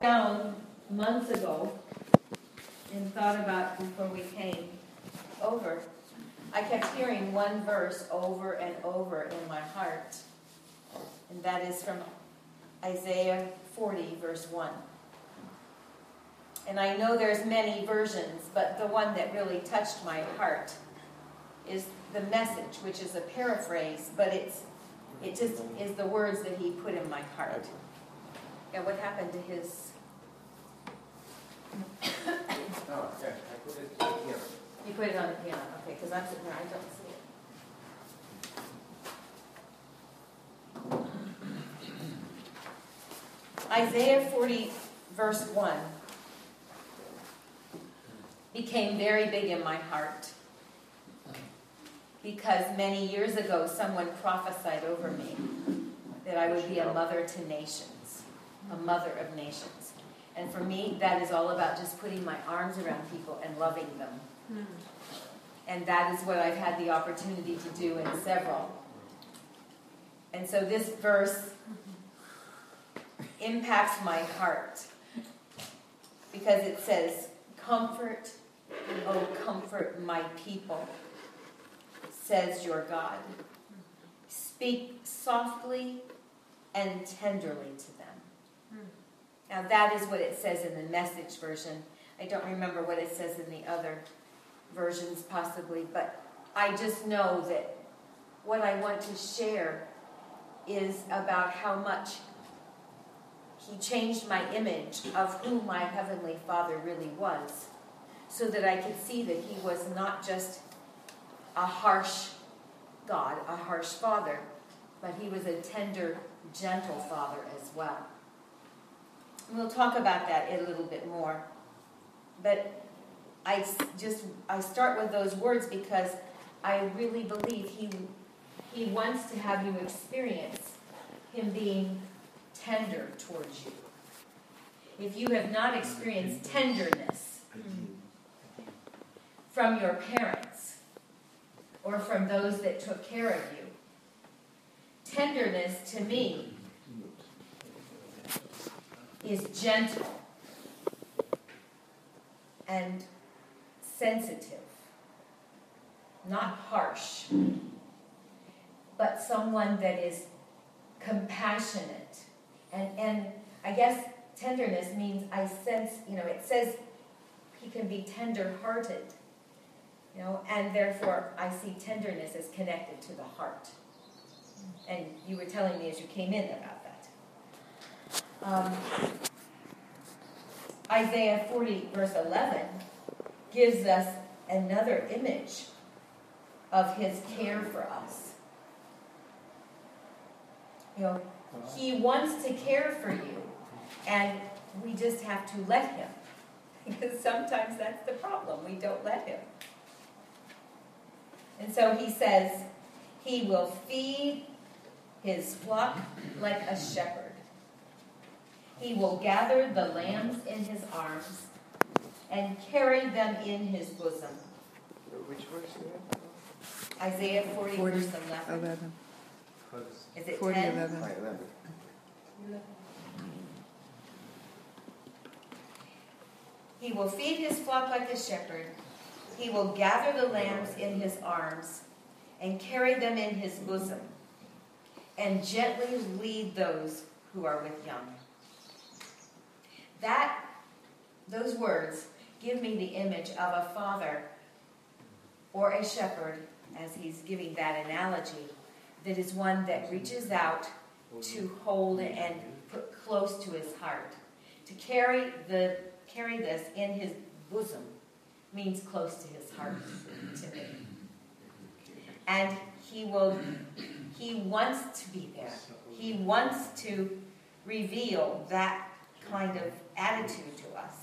Down months ago and thought about before we came over, I kept hearing one verse over and over in my heart, and that is from Isaiah 40, verse 1. And I know there's many versions, but the one that really touched my heart is the Message, which is a paraphrase, but it just is the words that he put in my heart. Yeah, what happened to his... Oh, yeah, I put it here. You put it on the piano, okay, because I'm sitting there, I don't see it. Isaiah 40, verse 1 became very big in my heart because many years ago someone prophesied over me that I would be a mother to nations, a mother of nations. And for me, that is all about just putting my arms around people and loving them. And that is what I've had the opportunity to do in several. And so this verse impacts my heart because it says, "Comfort, oh comfort my people, says your God. Speak softly and tenderly to them." Now that is what it says in the Message version. I don't remember what it says in the other versions possibly, but I just know that what I want to share is about how much he changed my image of who my Heavenly Father really was, so that I could see that he was not just a harsh God, a harsh Father, but he was a tender, gentle Father as well. We'll talk about that a little bit more. But I start with those words because I really believe he wants to have you experience him being tender towards you. If you have not experienced tenderness from your parents or from those that took care of you, tenderness to me is gentle and sensitive, not harsh, but someone that is compassionate. And I guess tenderness means I sense, it says he can be tender-hearted, and therefore I see tenderness as connected to the heart. And you were telling me as you came in about that. Isaiah 40, verse 11, gives us another image of his care for us. He wants to care for you, and we just have to let him. Because sometimes that's the problem. We don't let him. And so he says, he will feed his flock like a shepherd. He will gather the lambs in his arms and carry them in his bosom. Which verse is that? Isaiah 40, verse 11. Is it 40, 10? 11. 11. He will feed his flock like a shepherd. He will gather the lambs in his arms and carry them in his bosom and gently lead those who are with young. Those words give me the image of a father or a shepherd, as he's giving that analogy, that is one that reaches out to hold and put close to his heart. To carry this in his bosom means close to his heart to me. And he wants to be there. He wants to reveal that kind of attitude to us.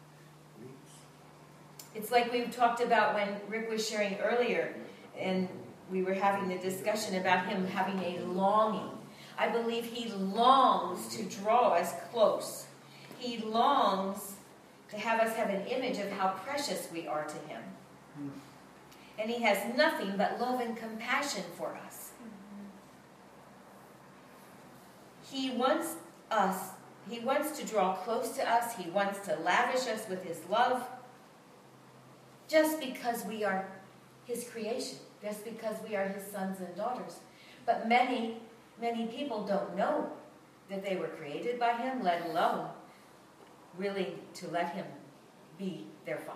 It's like we've talked about when Rick was sharing earlier, and we were having the discussion about him having a longing. I believe he longs to draw us close. He longs to have us have an image of how precious we are to him. And he has nothing but love and compassion for us. He wants us He wants to draw close to us. He wants to lavish us with his love. Just because we are his creation. Just because we are his sons and daughters. But many, many people don't know that they were created by him, let alone willing to let him be their father.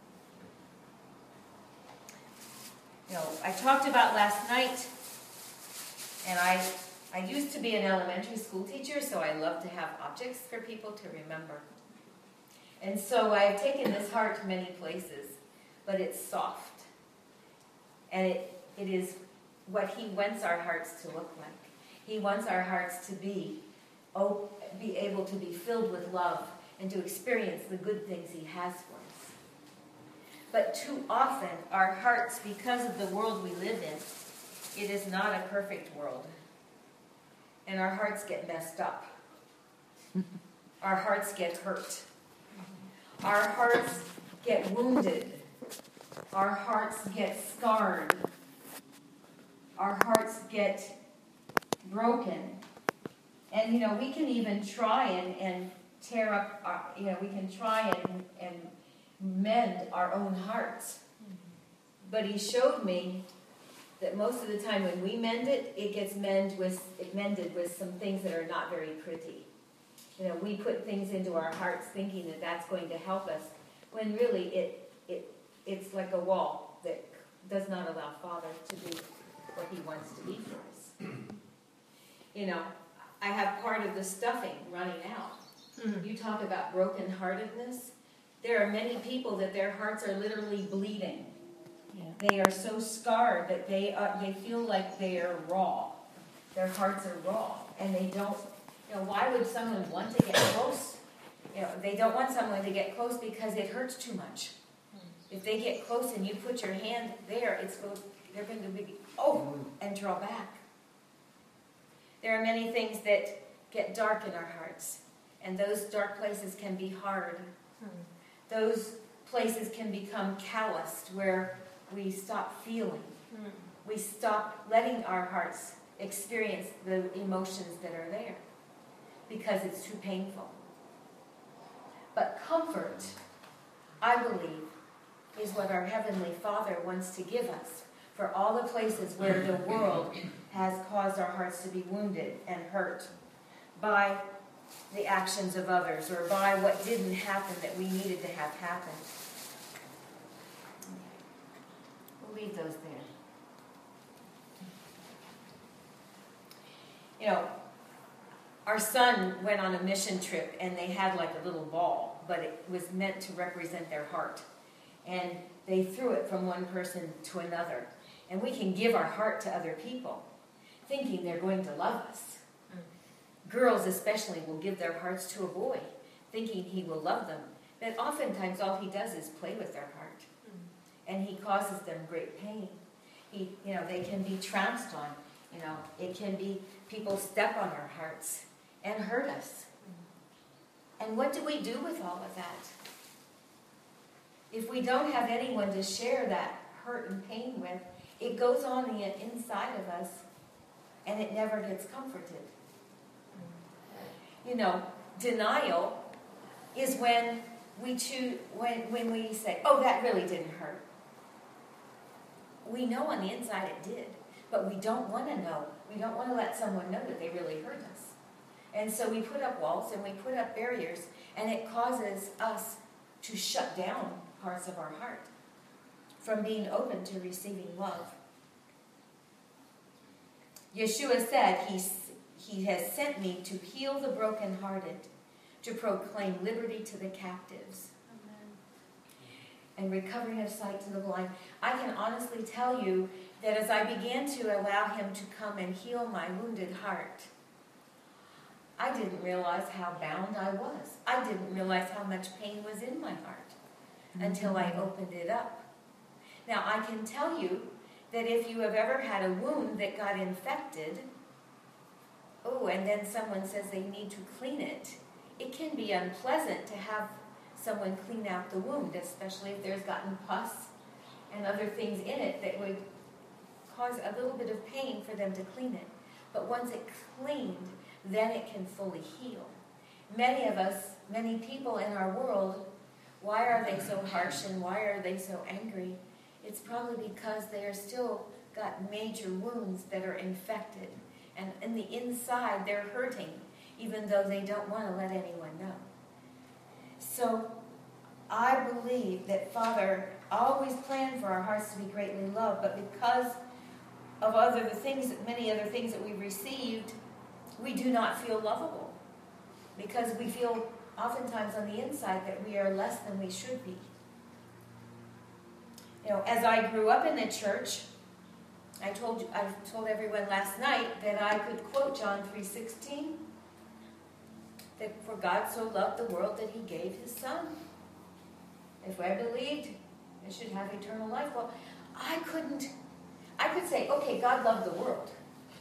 You know, I talked about last night, and I used to be an elementary school teacher, so I love to have objects for people to remember. And so I've taken this heart to many places, but it's soft. And it is what he wants our hearts to look like. He wants our hearts to be able to be filled with love and to experience the good things he has for us. But too often, our hearts, because of the world we live in, it is not a perfect world. And our hearts get messed up. Our hearts get hurt. Our hearts get wounded. Our hearts get scarred. Our hearts get broken. And, you know, we can even try and tear up, we can try and mend our own hearts. But he showed me that most of the time when we mend it, it gets mended with some things that are not very pretty. You know, we put things into our hearts thinking that that's going to help us, when really it's like a wall that does not allow Father to be what he wants to be for us. You know, I have part of the stuffing running out. You talk about brokenheartedness. There are many people that their hearts are literally bleeding. Yeah. They are so scarred that they feel like they are raw. Their hearts are raw, and they don't. You know, why would someone want to get close? You know, they don't want someone to get close because it hurts too much. If they get close and you put your hand there, they're going to be and draw back. There are many things that get dark in our hearts, and those dark places can be hard. Those places can become calloused, where we stop feeling. We stop letting our hearts experience the emotions that are there because it's too painful. But comfort, I believe, is what our Heavenly Father wants to give us for all the places where the world has caused our hearts to be wounded and hurt by the actions of others or by what didn't happen that we needed to have happen. We'll leave those there. You know, our son went on a mission trip and they had like a little ball, but it was meant to represent their heart. And they threw it from one person to another. And we can give our heart to other people, thinking they're going to love us. Girls especially will give their hearts to a boy, thinking he will love them. But oftentimes all he does is play with their heart. And he causes them great pain. They can be trounced on. It can be people step on our hearts and hurt us. And what do we do with all of that? If we don't have anyone to share that hurt and pain with, it goes on the inside of us and it never gets comforted. Denial is when we say, oh, that really didn't hurt. We know on the inside it did, but we don't want to know. We don't want to let someone know that they really hurt us. And so we put up walls and we put up barriers, and it causes us to shut down parts of our heart from being open to receiving love. Yeshua said he has sent me to heal the brokenhearted, to proclaim liberty to the captives, and recovering of sight to the blind. I can honestly tell you that as I began to allow him to come and heal my wounded heart, I didn't realize how bound I was. I didn't realize how much pain was in my heart until I opened it up. Now, I can tell you that if you have ever had a wound that got infected, and then someone says they need to clean it, it can be unpleasant to have someone clean out the wound, especially if there's gotten pus and other things in it that would cause a little bit of pain for them to clean it. But once it's cleaned, then it can fully heal. many of us, many people in our world, why are they so harsh and why are they so angry? It's probably because they are still got major wounds that are infected. And in the inside, they're hurting, even though they don't want to let anyone know. So I believe that Father always planned for our hearts to be greatly loved, but because of many other things that we've received, we do not feel lovable. Because we feel oftentimes on the inside that we are less than we should be. You know, as I grew up in the church, I told everyone last night that I could quote John 3:16, that for God so loved the world that he gave his son. If I believed, I should have eternal life. Well, I could say, okay, God loved the world.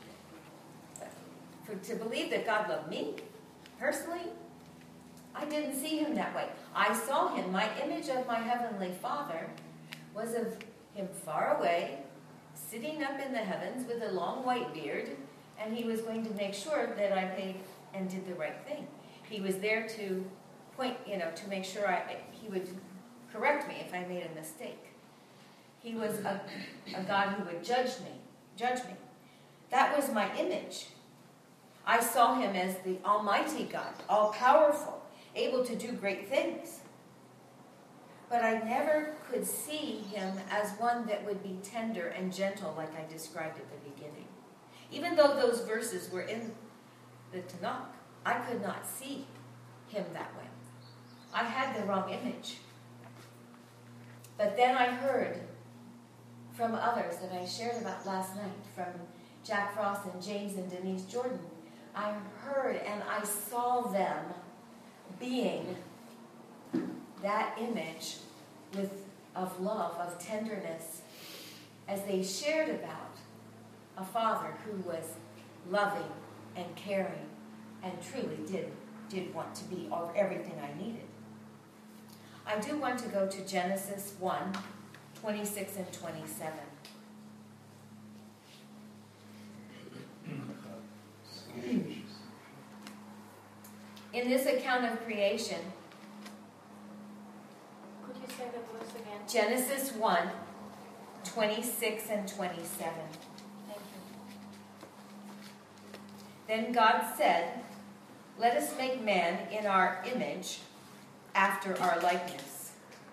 To believe that God loved me, personally, I didn't see him that way. I saw him, my image of my heavenly Father was of him far away, sitting up in the heavens with a long white beard, and he was going to make sure that I paid and did the right thing. He was there to point, to make sure he would correct me if I made a mistake. He was a God who would judge me. That was my image. I saw him as the Almighty God, all-powerful, able to do great things. But I never could see him as one that would be tender and gentle like I described at the beginning. Even though those verses were in the Tanakh, I could not see him that way. I had the wrong image. But then I heard from others that I shared about last night, from Jack Frost and James and Denise Jordan, I heard and I saw them being that image of love, of tenderness, as they shared about a Father who was loving and caring and truly did want to be everything I needed. I do want to go to Genesis 1, 26 and 27. In this account of creation, could you say the verse again? Genesis 1, 26 and 27. Thank you. Then God said, "Let us make man in our image, after our likeness.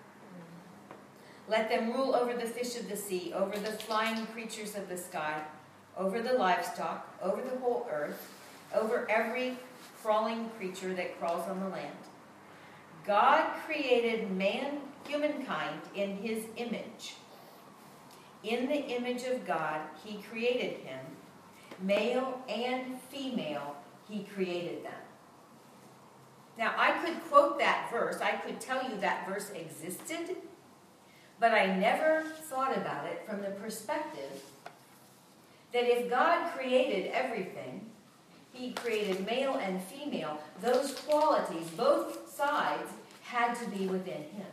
Let them rule over the fish of the sea, over the flying creatures of the sky, over the livestock, over the whole earth, over every crawling creature that crawls on the land." God created humankind in his image. In the image of God, he created him. Male and female, he created them. Now, I could quote that verse. I could tell you that verse existed, but I never thought about it from the perspective that if God created everything, he created male and female, those qualities, both sides, had to be within him.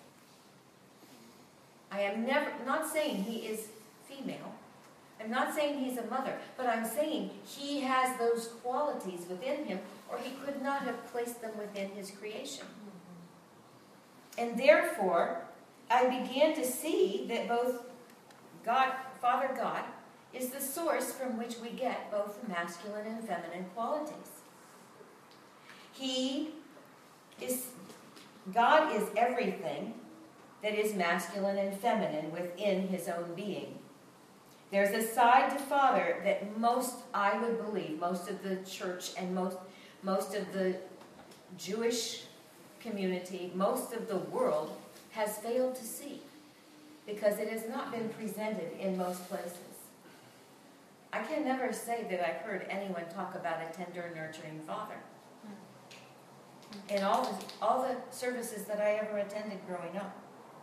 I am not saying he is female. I'm not saying he's a mother, but I'm saying he has those qualities within him, or he could not have placed them within his creation. And therefore, I began to see that both Father God, is the source from which we get both masculine and feminine qualities. God is everything that is masculine and feminine within his own being. There's a side to Father that I would believe, most of the church and most of the Jewish community, most of the world has failed to see, because it has not been presented in most places. I can never say that I've heard anyone talk about a tender, nurturing Father. In all the services that I ever attended growing up,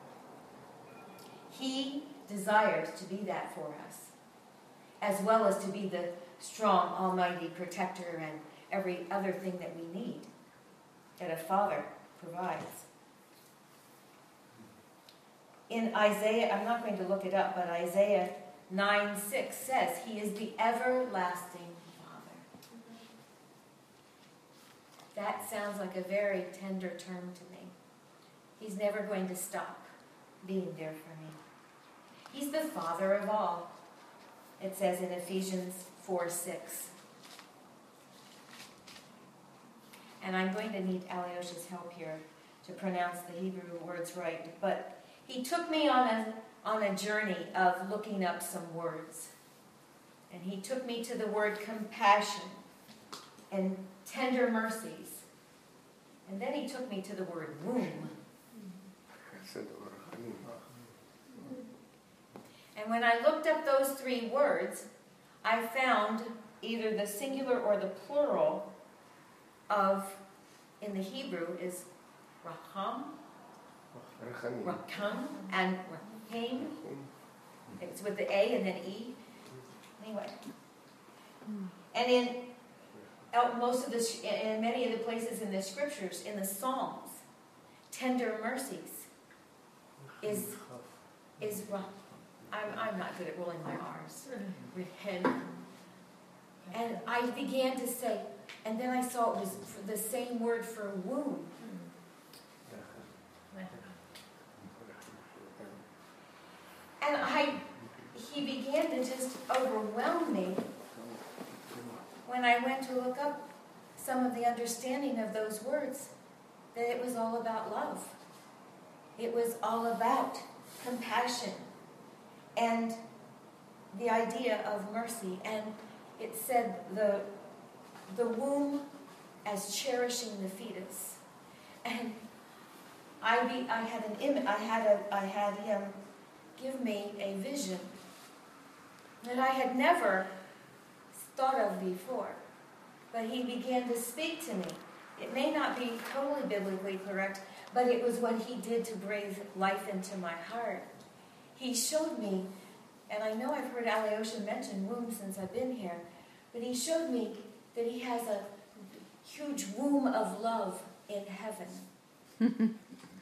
he desires to be that for us, as well as to be the strong, almighty protector and every other thing that we need that a father provides. In Isaiah, I'm not going to look it up, but Isaiah 9:6 says, he is the everlasting Father. That sounds like a very tender term to me. He's never going to stop being there for me. He's the Father of all. It says in Ephesians 4:6. And I'm going to need Alyosha's help here to pronounce the Hebrew words right. But he took me on a journey of looking up some words. And he took me to the word compassion and tender mercies. And then he took me to the word womb. And when I looked up those three words, I found either the singular or the plural of, in the Hebrew, is Raham, Rakam, and Rahim. It's with the A and then E. Anyway. And in many of the places in the scriptures, in the Psalms, tender mercies is I'm not good at rolling my R's. And I began to say, and then I saw it was the same word for womb. And he began to just overwhelm me when I went to look up some of the understanding of those words, that it was all about love. It was all about compassion and the idea of mercy. And it said the womb as cherishing the fetus. And I had an image. I had him give me a vision that I had never thought of before. But he began to speak to me. It may not be totally biblically correct, but it was what he did to breathe life into my heart. He showed me, and I know I've heard Alyosha mention womb since I've been here, but he showed me that he has a huge womb of love in heaven.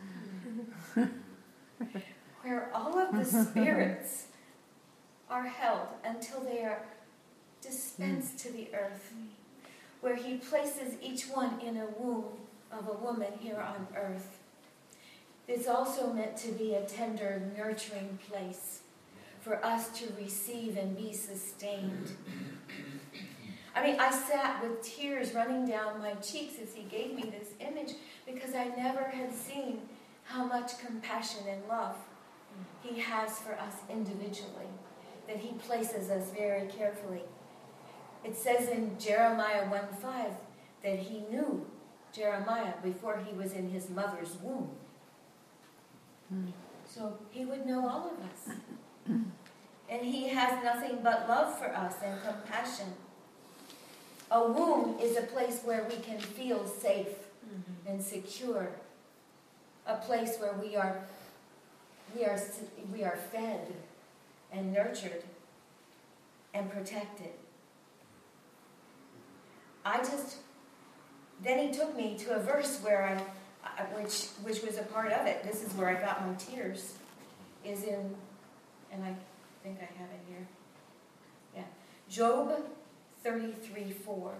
Where all of the spirits are held until they are dispensed to the earth. Where he places each one in a womb of a woman here on earth. It's also meant to be a tender, nurturing place for us to receive and be sustained. I mean, I sat with tears running down my cheeks as he gave me this image, because I never had seen how much compassion and love he has for us individually, that he places us very carefully. It says in Jeremiah 1:5 that he knew Jeremiah before he was in his mother's womb. So he would know all of us. And he has nothing but love for us and compassion. A womb is a place where we can feel safe and secure. A place where we are fed and nurtured and protected. Then he took me to a verse where which was a part of it. This is where I got my tears. Is in, and I think I have it here. Yeah, Job 33:4.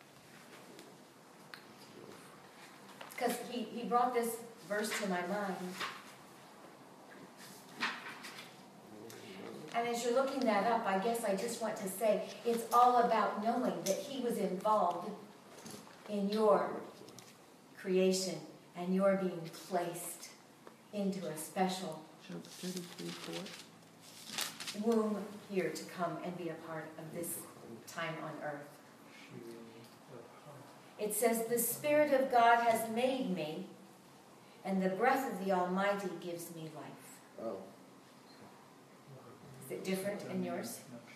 Because he brought this verse to my mind. And as you're looking that up, I guess I just want to say it's all about knowing that he was involved in your creation and your being placed into a special womb here to come and be a part of this time on earth. It says, the Spirit of God has made me, and the breath of the Almighty gives me life. Oh. Is it different in yours?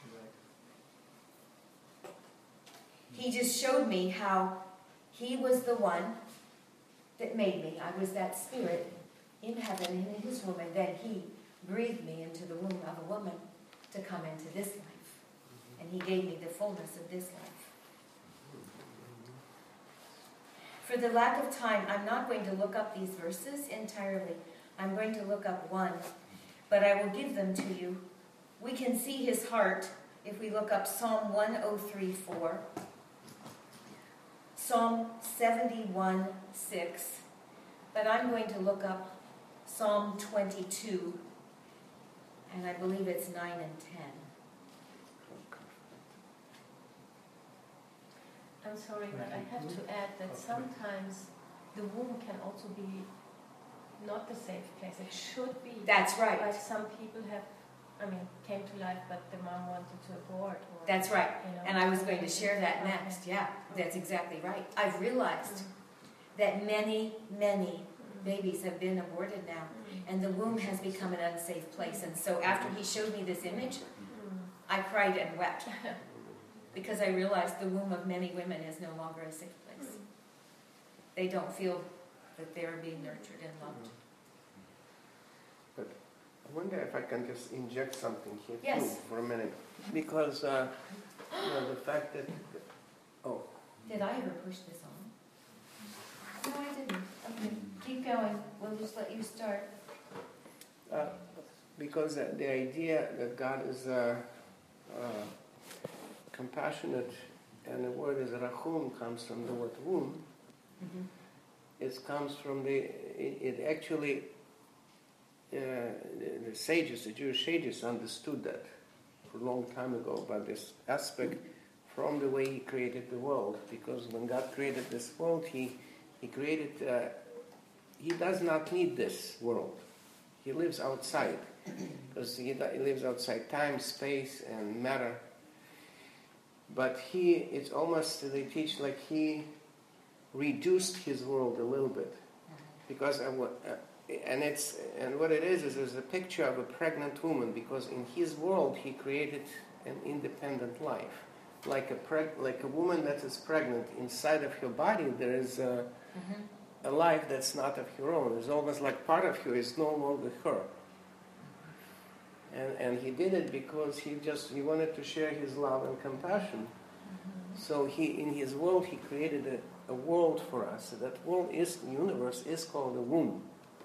He just showed me how he was the one that made me. I was that spirit in heaven in his womb, and then he breathed me into the womb of a woman to come into this life. And he gave me the fullness of this life. For the lack of time, I'm not going to look up these verses entirely. I'm going to look up one, but I will give them to you. We can see his heart if we look up Psalm 103:4. Psalm 71:6, but I'm going to look up Psalm 22, and I believe it's 9 and 10. I'm sorry, but I have to add that sometimes the womb can also be not the safe place. It should be. That's right. But some people came to life, but the mom wanted to abort. Or, That's right. you know. And I was going to share that next. Yeah, that's exactly right. I've realized that many babies have been aborted now, and the womb has become an unsafe place. And so after he showed me this image, I cried and wept because I realized the womb of many women is no longer a safe place. They don't feel that they're being nurtured and loved. But I wonder if I can just inject something here Yes. too for a minute. Because the fact that... Oh. Did I ever push this on? No, I didn't. Okay, keep going. We'll just let you start. Because the idea that God is compassionate, and the word is rachum, comes from the word womb. Mm-hmm. It comes from the sages, the Jewish sages understood that for a long time ago, about this aspect from the way he created the world. Because when God created this world, he does not need this world. He lives outside, because he lives outside time, space, and matter. But it's almost, they teach, like he reduced his world a little bit, because what it is a picture of a pregnant woman, because in his world he created an independent life, like a woman that is pregnant. Inside of her body there is a life that's not of her own. It's almost like part of her is no longer her. And he did it because he wanted to share his love and compassion. So in his world he created a world for us. So that world the universe is called the womb.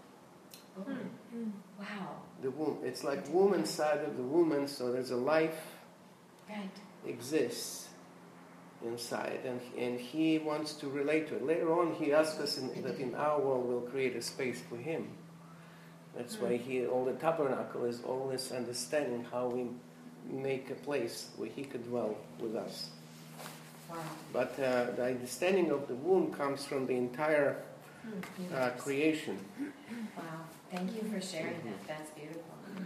Wow. The womb. It's like womb inside of the woman, so there's a life exists inside, and he wants to relate to it. Later on he asks us that in our world we'll create a space for him. That's why all the tabernacle is always understanding how we make a place where he could dwell with us. Wow. But the understanding of the womb comes from the entire creation. Wow. Thank you for sharing that. That's beautiful.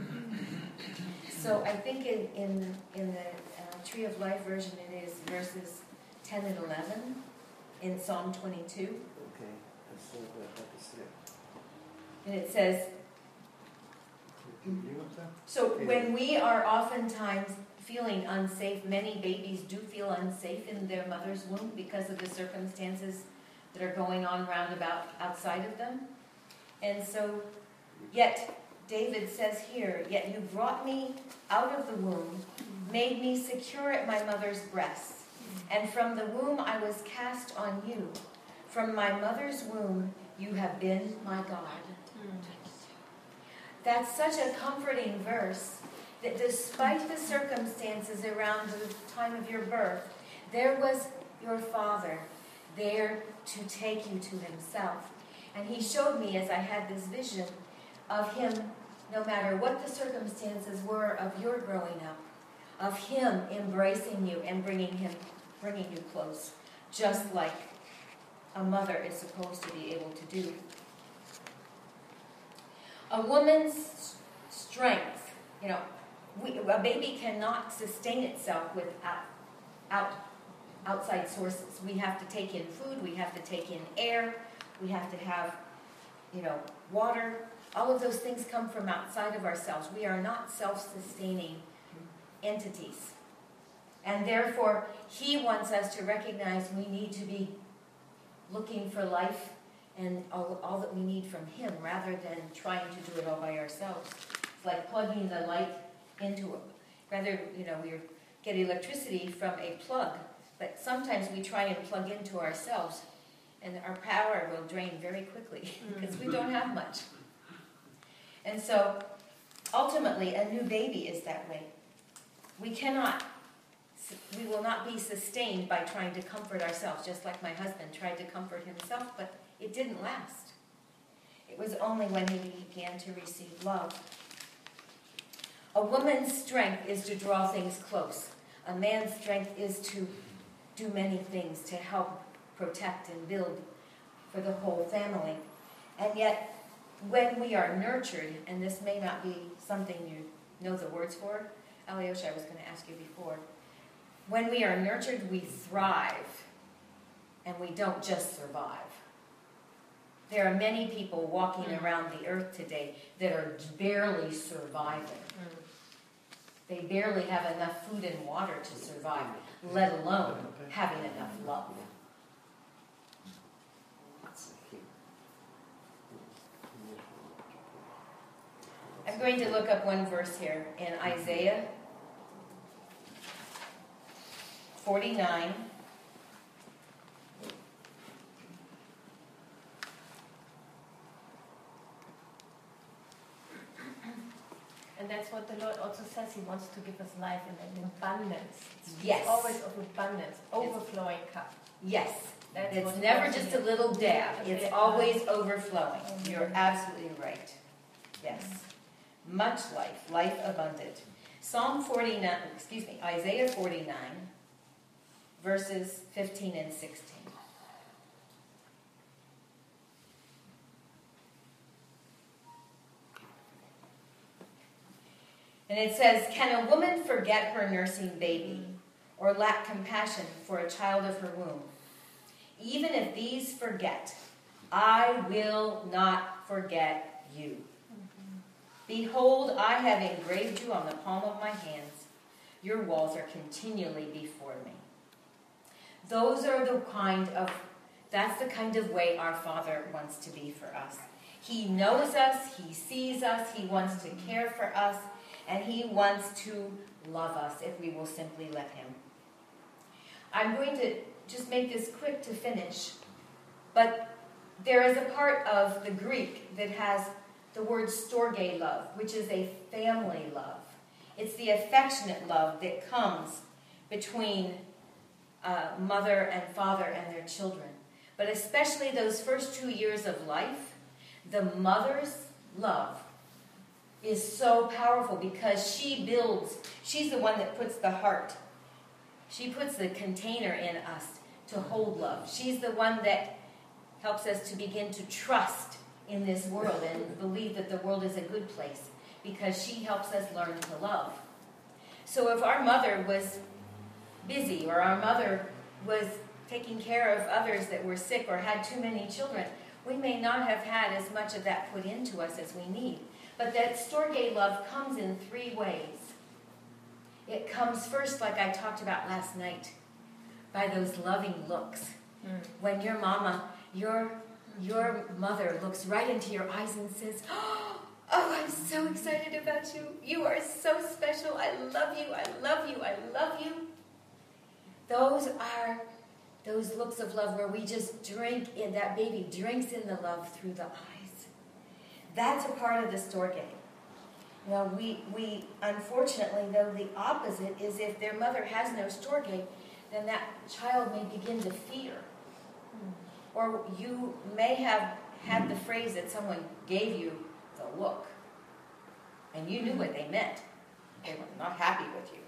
So I think in the Tree of Life version it is verses 10 and 11 in Psalm 22. Okay, let's see what I have to say. And it says, so when we are oftentimes feeling unsafe, many babies do feel unsafe in their mother's womb because of the circumstances that are going on round about outside of them. And so, yet, David says here, yet you brought me out of the womb, made me secure at my mother's breast. And from the womb I was cast on you. From my mother's womb you have been my God. That's such a comforting verse, that despite the circumstances around the time of your birth, there was your Father there to take you to himself. And he showed me, as I had this vision of him, no matter what the circumstances were of your growing up, of him embracing you and bringing you close, just like a mother is supposed to be able to do. A woman's strength, a baby cannot sustain itself without outside sources. We have to take in food, we have to take in air, we have to have, water. All of those things come from outside of ourselves. We are not self-sustaining entities. And therefore, he wants us to recognize we need to be looking for life and all that we need from him, rather than trying to do it all by ourselves. It's like plugging the light into it. Rather, we get electricity from a plug, but sometimes we try and plug into ourselves, and our power will drain very quickly because we don't have much. And so, ultimately, a new baby is that way. We cannot we will not be sustained by trying to comfort ourselves, just like my husband tried to comfort himself, but it didn't last. It was only when he began to receive love. A woman's strength is to draw things close. A man's strength is to do many things to help protect and build for the whole family. And yet, when we are nurtured, and this may not be something you know the words for, Alyosha, I was going to ask you before. When we are nurtured, we thrive, and we don't just survive. There are many people walking around the earth today that are barely surviving. They barely have enough food and water to survive, let alone having enough love. I'm going to look up one verse here in Isaiah 49. And that's what the Lord also says. He wants to give us life in an abundance. Yes. It's always of abundance, overflowing cup. Yes. That's It's what never wants just to a do. little dab. It's always overflowing. Mhm. You're absolutely right. Yes. Much life, life abundant. Isaiah 49, verses 15 and 16. And it says, "Can a woman forget her nursing baby, or lack compassion for a child of her womb? Even if these forget, I will not forget you. Behold, I have engraved you on the palm of my hands. Your walls are continually before me." That's the kind of way our Father wants to be for us. He knows us, He sees us, He wants to care for us, and He wants to love us if we will simply let Him. I'm going to just make this quick to finish, but there is a part of the Greek that has the word storge love, which is a family love. It's the affectionate love that comes between mother and father and their children. But especially those first 2 years of life, the mother's love is so powerful because she's the one that puts the heart. She puts the container in us to hold love. She's the one that helps us to begin to trust in this world and believe that the world is a good place because she helps us learn to love. So if our mother was busy or our mother was taking care of others that were sick or had too many children, we may not have had as much of that put into us as we need. But that storge love comes in 3 ways. It comes first, like I talked about last night, by those loving looks. When your mother looks right into your eyes and says, "Oh, I'm so excited about you. You are so special. I love you. I love you. I love you." Those are those looks of love where we just drink in, that baby drinks in the love through the eyes. That's a part of the storge. Now, we unfortunately, though, the opposite is if their mother has no storge, then that child may begin to fear. Or you may have had the phrase that someone gave you the look, and you knew what they meant. They were not happy with you.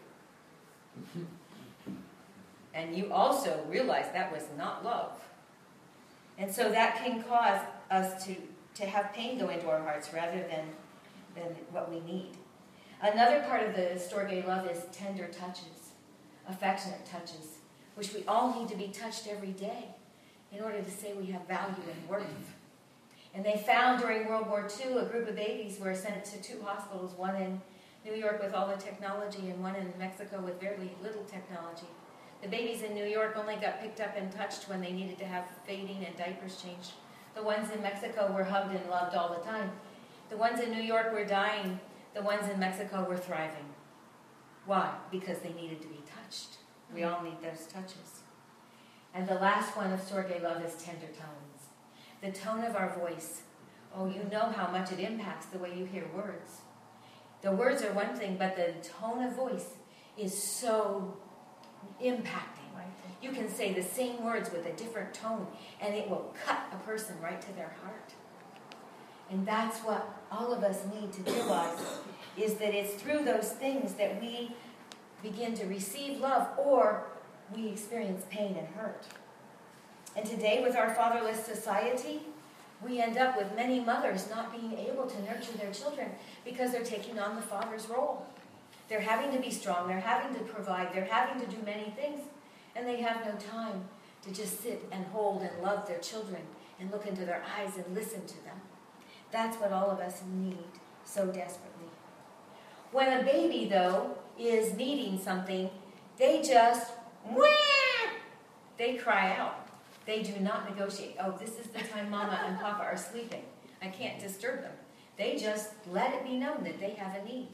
And you also realized that was not love. And so that can cause us to have pain go into our hearts rather than what we need. Another part of the storge love is tender touches, affectionate touches, which we all need to be touched every day in order to say we have value and worth. And they found during World War II a group of babies were sent to 2 hospitals, one in New York with all the technology and one in Mexico with very little technology. The babies in New York only got picked up and touched when they needed to have feeding and diapers changed. The ones in Mexico were hugged and loved all the time. The ones in New York were dying. The ones in Mexico were thriving. Why? Because they needed to be touched. We all need those touches. And the last one of storge love is tender tones. The tone of our voice. Oh, you know how much it impacts the way you hear words. The words are one thing, but the tone of voice is so impacting. You can say the same words with a different tone, and it will cut a person right to their heart. And that's what all of us need to realize, is that it's through those things that we begin to receive love, or we experience pain and hurt. And today, with our fatherless society, we end up with many mothers not being able to nurture their children because they're taking on the father's role. They're having to be strong, they're having to provide, they're having to do many things, and they have no time to just sit and hold and love their children and look into their eyes and listen to them. That's what all of us need so desperately. When a baby, though, is needing something, they just, wah! They cry out. They do not negotiate. Oh, this is the time Mama and Papa are sleeping. I can't disturb them. They just let it be known that they have a need.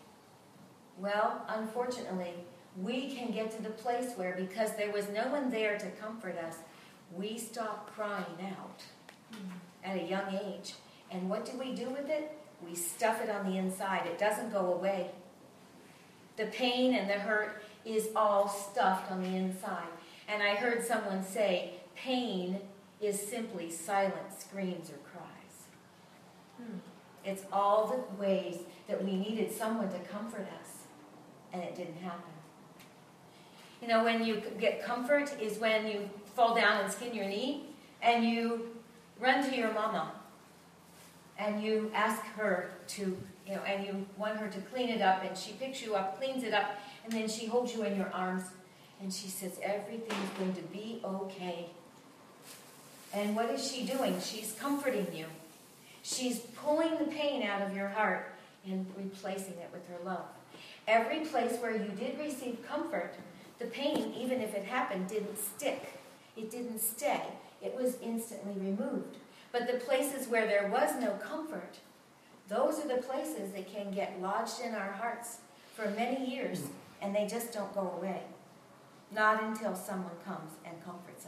Well, unfortunately, we can get to the place where, because there was no one there to comfort us, we stop crying out at a young age. And what do we do with it? We stuff it on the inside. It doesn't go away. The pain and the hurt is all stuffed on the inside. And I heard someone say, pain is simply silent screams or cries. It's all the ways that we needed someone to comfort us, and it didn't happen. You know, when you get comfort is when you fall down and skin your knee, and you run to your mama, and you ask her to, and you want her to clean it up, and she picks you up, cleans it up, and then she holds you in your arms, and she says, everything's going to be okay. And what is she doing? She's comforting you. She's pulling the pain out of your heart and replacing it with her love. Every place where you did receive comfort, the pain, even if it happened, didn't stick. It didn't stay. It was instantly removed. But the places where there was no comfort, those are the places that can get lodged in our hearts for many years, and they just don't go away. Not until someone comes and comforts us.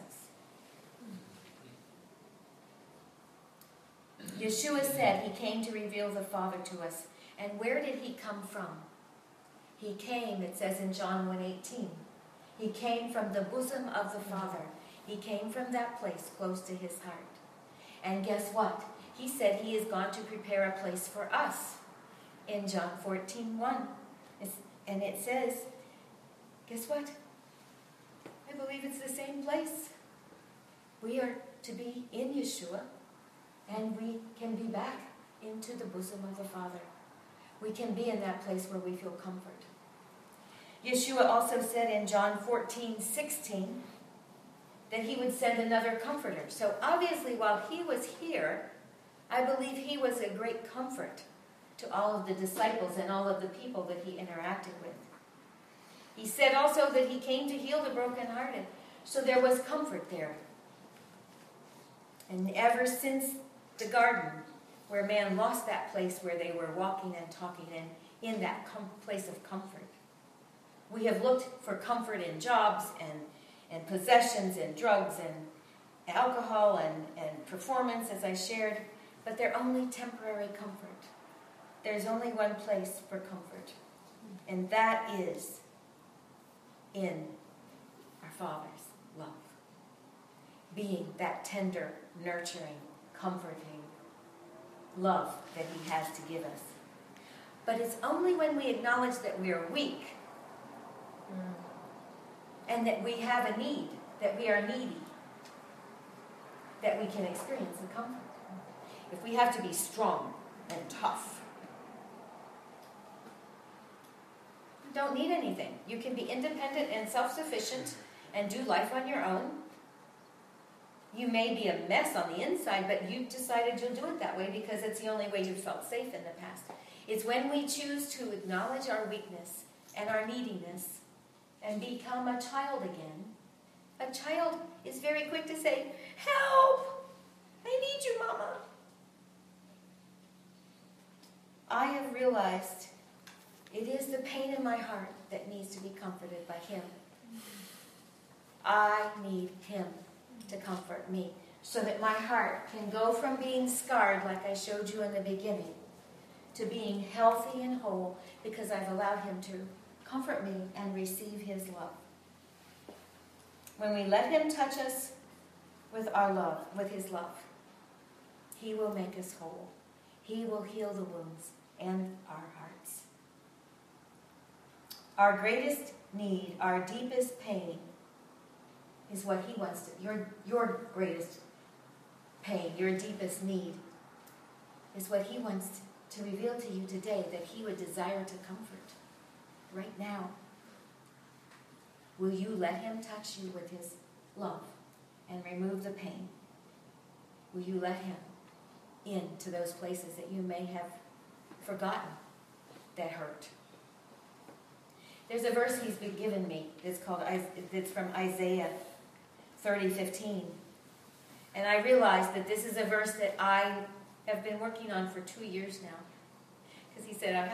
Yeshua said he came to reveal the Father to us. And where did he come from? He came, it says in John 1:18. He came from the bosom of the Father. He came from that place close to his heart. And guess what? He said he is gone to prepare a place for us in John 14:1. And it says, guess what? I believe it's the same place. We are to be in Yeshua, and we can be back into the bosom of the Father. We can be in that place where we feel comfort. Yeshua also said in John 14:16 that he would send another comforter. So obviously, while he was here, I believe he was a great comfort to all of the disciples and all of the people that he interacted with. He said also that he came to heal the brokenhearted. So there was comfort there. And ever since the garden, where man lost that place where they were walking and talking in that place of comfort, we have looked for comfort in jobs and possessions and drugs and alcohol and performance, as I shared, but they're only temporary comfort. There's only one place for comfort, and that is in our Father's love. Being that tender, nurturing, comforting love that he has to give us. But it's only when we acknowledge that we are weak and that we have a need, that we are needy, that we can experience the comfort. If we have to be strong and tough, you don't need anything. You can be independent and self-sufficient and do life on your own. You may be a mess on the inside, but you've decided you'll do it that way because it's the only way you've felt safe in the past. It's when we choose to acknowledge our weakness and our neediness and become a child again. A child is very quick to say, "Help! I need you, Mama." I have realized it is the pain in my heart that needs to be comforted by him. I need him to comfort me so that my heart can go from being scarred, like I showed you in the beginning, to being healthy and whole because I've allowed him to comfort me and receive his love. When we let him touch us with our love, with his love, he will make us whole. He will heal the wounds and our hearts. Our greatest need, our deepest pain, is what he wants to, your greatest pain, your deepest need, is what he wants to reveal to you today, that he would desire to comfort right now. Will you let him touch you with his love and remove the pain? Will you let him into those places that you may have forgotten that hurt? There's a verse he's been given me that's from Isaiah 30:15. And I realized that this is a verse that I have been working on for 2 years now. Because he said,